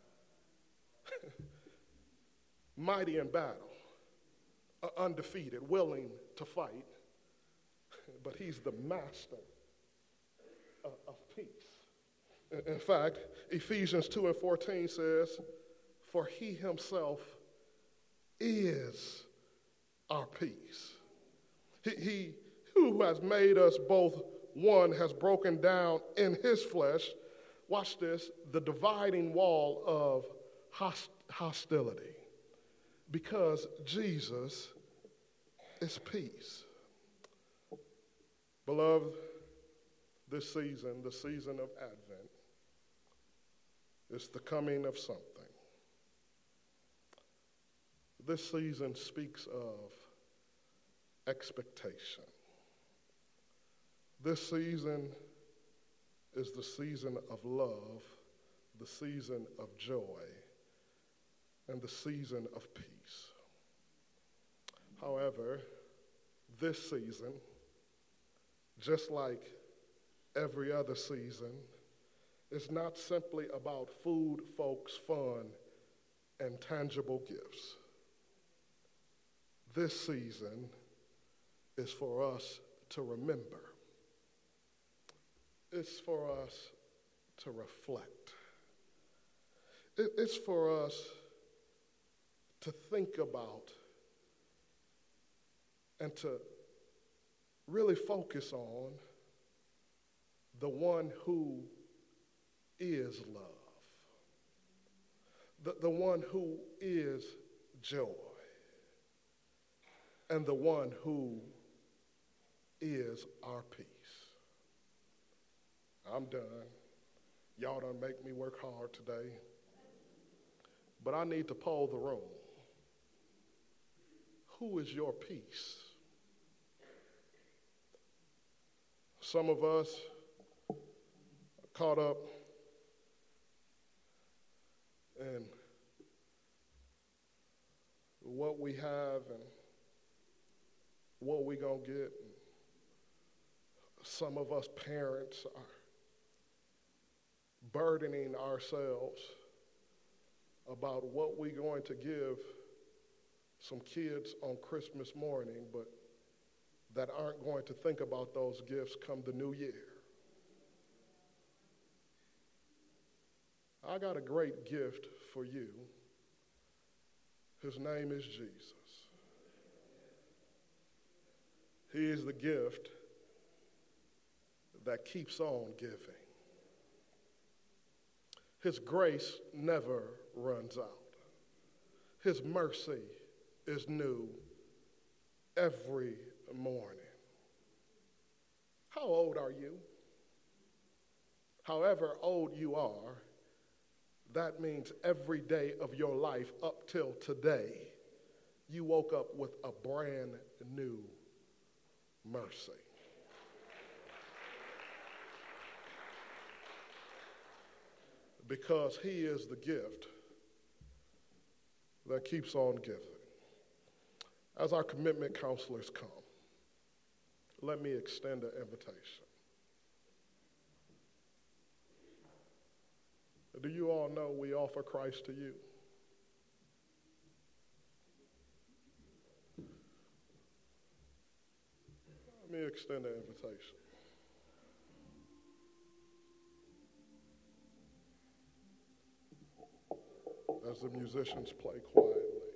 Mighty in battle, uh, undefeated, willing to fight, but he's the master of, of peace. In, in fact, Ephesians two and fourteen says, "For he himself is our peace. He, he who has made us both one has broken down in his flesh, watch this, the dividing wall of host, hostility, because Jesus is peace. Beloved, this season, the season of Advent, is the coming of something. This season speaks of expectation. This season is the season of love, the season of joy, and the season of peace. However, this season, just like every other season, is not simply about food, folks, fun, and tangible gifts. This season is for us to remember. It's for us to reflect. It's for us to think about and to really focus on the one who is love, the, the one who is joy, and the one who is our peace. I'm done. Y'all done make me work hard today. But I need to poll the room. Who is your peace? Some of us are caught up in what we have and what we gonna get. Some of us parents are burdening ourselves about what we're going to give some kids on Christmas morning, but that aren't going to think about those gifts come the new year. I got a great gift for you. His name is Jesus. He is the gift that keeps on giving. His grace never runs out. His mercy is new every morning. How old are you? However old you are, that means every day of your life up till today, you woke up with a brand new mercy. Because he is the gift that keeps on giving. As our commitment counselors come, let me extend an invitation. Do you all know we offer Christ to you? Let me extend an invitation. As the musicians play quietly.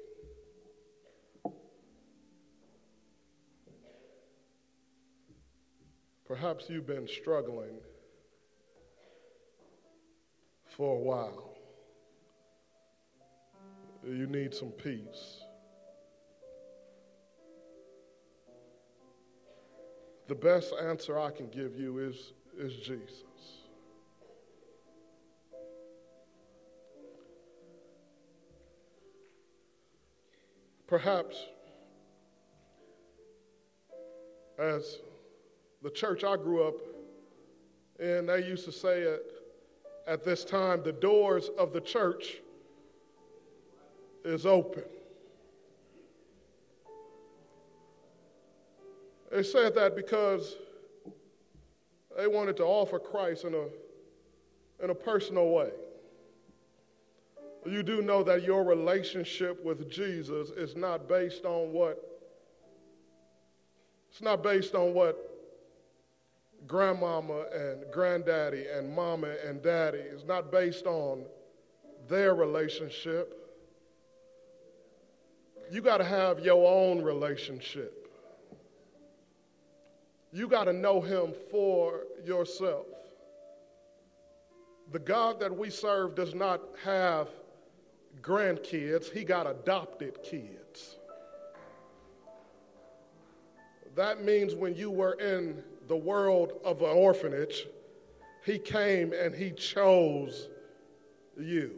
Perhaps you've been struggling for a while. You need some peace. The best answer I can give you is, is Jesus. Perhaps, as the church I grew up in, they used to say at, at this time, the doors of the church is open. They said that because they wanted to offer Christ in a, in a personal way. You do know that your relationship with Jesus is not based on what, it's not based on what grandmama and granddaddy and mama and daddy, it's not based on their relationship. you got to have your own relationship. You got to know him for yourself. The God that we serve does not have grandkids. He got adopted kids. That means when you were in the world of an orphanage, he came and he chose you.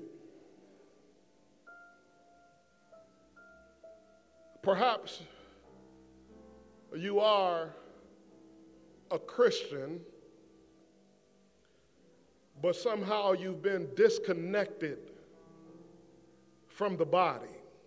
Perhaps you are a Christian, but somehow you've been disconnected from the body.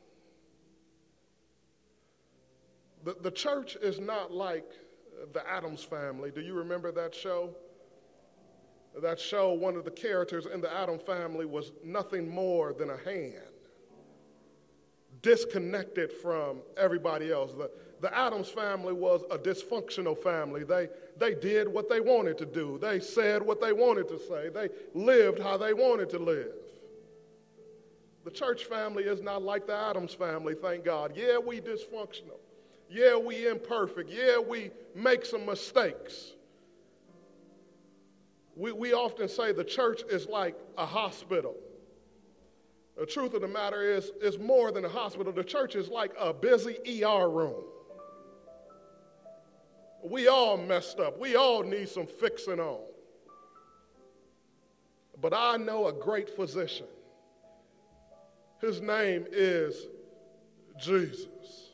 The, the church is not like the Addams Family. Do you remember that show? That show, one of the characters in the Addams Family was nothing more than a hand, disconnected from everybody else. The, the Addams Family was a dysfunctional family. They, they did what they wanted to do. They said what they wanted to say. They lived how they wanted to live. The church family is not like the Addams Family, thank God. Yeah, we dysfunctional. Yeah, we imperfect. Yeah, we make some mistakes. We, we often say the church is like a hospital. The truth of the matter is, it's more than a hospital. The church is like a busy E R room. We all messed up. We all need some fixing on. But I know a great physician. His name is Jesus.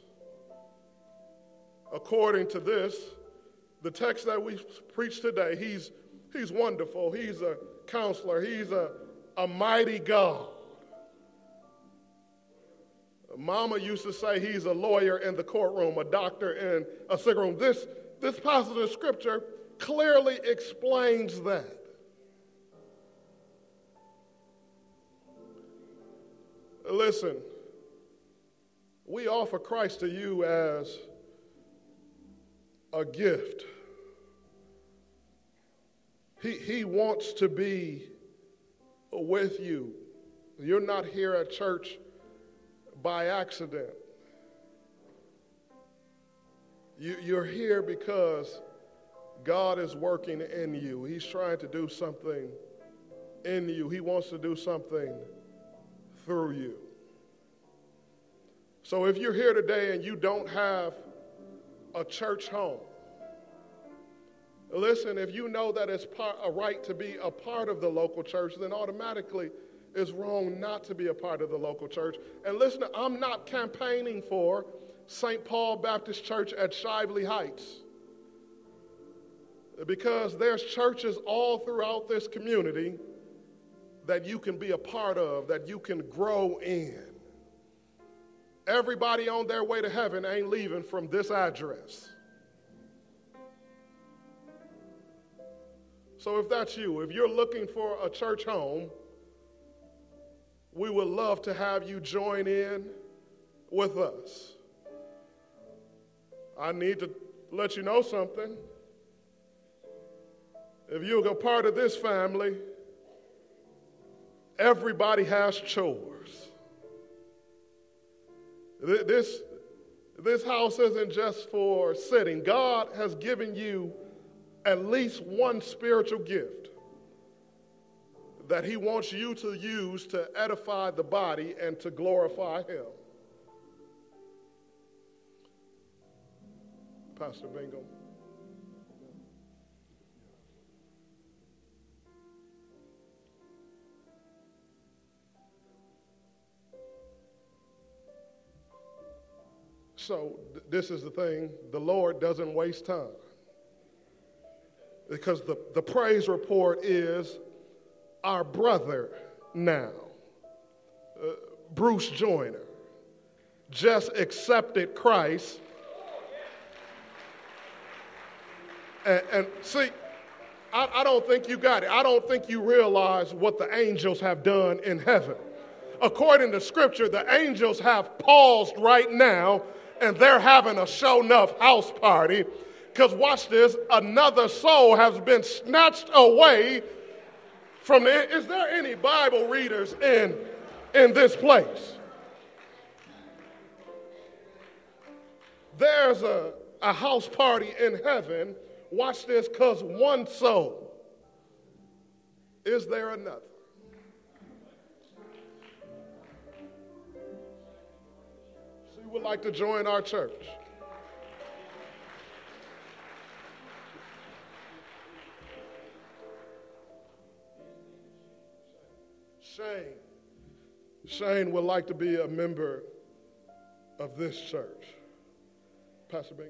According to this, the text that we preach today, he's, he's wonderful. He's a counselor. He's a, a mighty God. Mama used to say he's a lawyer in the courtroom, a doctor in a sick room. This, this passage of scripture clearly explains that. Listen, we offer Christ to you as a gift. He, he wants to be with you. You're not here at church by accident. You, you're here because God is working in you. He's trying to do something in you. He wants to do something through you. So if you're here today and you don't have a church home, listen, if you know that it's part, a right to be a part of the local church, then automatically it's wrong not to be a part of the local church. And listen, I'm not campaigning for Saint Paul Baptist Church at Shively Heights, because there's churches all throughout this community that you can be a part of, that you can grow in. Everybody on their way to heaven ain't leaving from this address. So if that's you, if you're looking for a church home, we would love to have you join in with us. I need to let you know something. If you're a part of this family, everybody has chores. This, this house isn't just for sitting. God has given you at least one spiritual gift that he wants you to use to edify the body and to glorify him. Pastor Bingham. So th- this is the thing, the Lord doesn't waste time. Because the, the praise report is our brother now, uh, Bruce Joyner, just accepted Christ. And, and see, I, I don't think you got it. I don't think you realize what the angels have done in heaven. According to Scripture, the angels have paused right now, and they're having a show enough house party. Because watch this, another soul has been snatched away from the... Is there any Bible readers in, in this place? there's a, a house party in heaven. Watch this, because one soul. Is there another? She would like to join our church. Shane. Shane would like to be a member of this church. Pastor Bingham.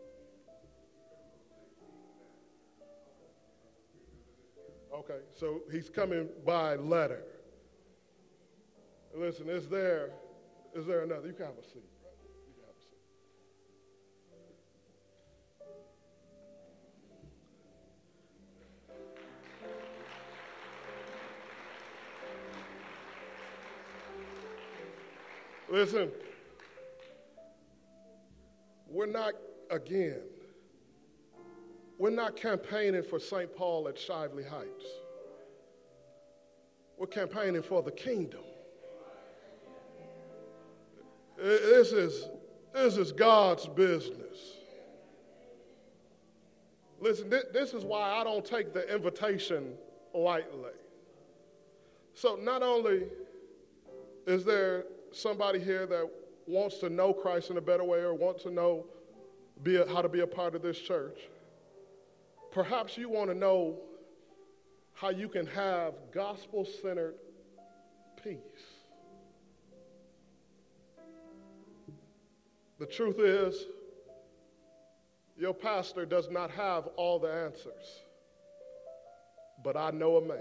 Okay, so he's coming by letter. Listen, is there, is there another? You can have a seat. Right? You can have a seat. Listen, we're not, again, we're not campaigning for Saint Paul at Shively Heights. We're campaigning for the kingdom. This is, this is God's business. Listen, this is why I don't take the invitation lightly. So not only is there somebody here that wants to know Christ in a better way or wants to know be a, how to be a part of this church, perhaps you want to know how you can have gospel-centered peace. The truth is, your pastor does not have all the answers, but I know a man,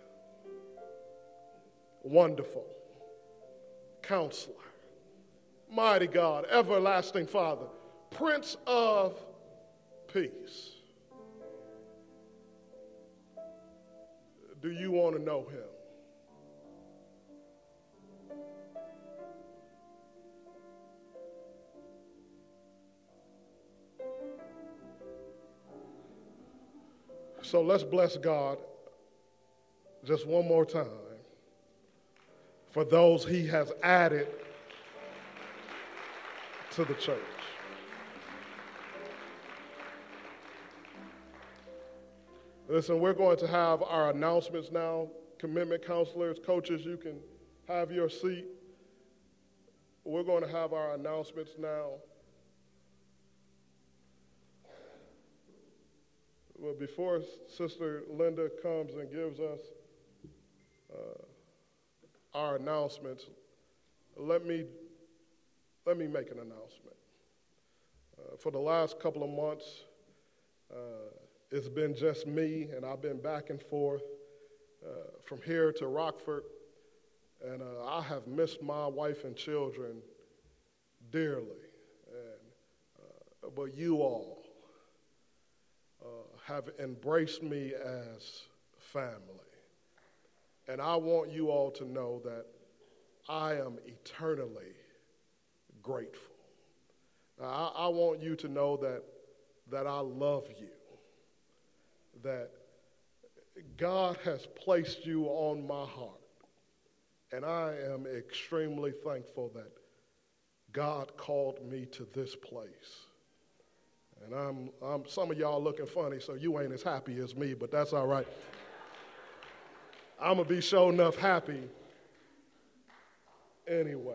wonderful, Counselor, mighty God, everlasting Father, Prince of Peace. Do you want to know him? So let's bless God just one more time for those he has added to the church. Listen, we're going to have our announcements now. Commitment counselors, coaches, you can have your seat. We're going to have our announcements now. Well, before Sister Linda comes and gives us uh, our announcements, let me let me make an announcement. Uh, for the last couple of months, uh, it's been just me, and I've been back and forth uh, from here to Rockford, and uh, I have missed my wife and children dearly. And uh, but you all uh, have embraced me as family, and I want you all to know that I am eternally grateful. Now, I, I want you to know that that I love you, that God has placed you on my heart, and I am extremely thankful that God called me to this place. And I'm, I'm some of y'all looking funny, so you ain't as happy as me, but that's all right. I'm going to be sure enough happy anyway.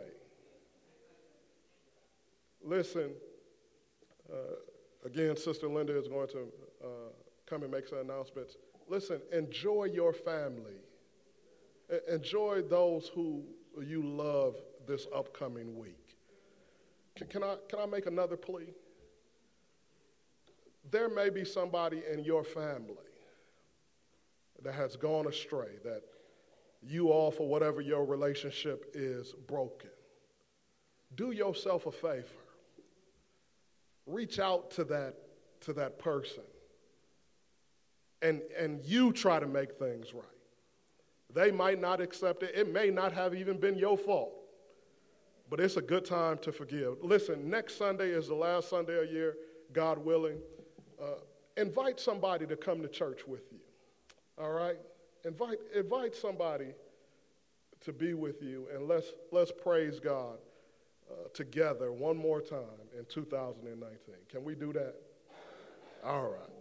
Listen, uh, again, Sister Linda is going to uh, come and make some announcements. Listen, enjoy your family. E- enjoy those who you love this upcoming week. Can, can I, can I make another plea? There may be somebody in your family that has gone astray, that you all, for whatever your relationship is, broken. Do yourself a favor. Reach out to that, to that person, and, and you try to make things right. They might not accept it. It may not have even been your fault, but it's a good time to forgive. Listen, next Sunday is the last Sunday of the year, God willing. Uh, invite somebody to come to church with you, all right? Invite, invite somebody to be with you, and let's, let's praise God uh, together one more time in two thousand nineteen. Can we do that? All right.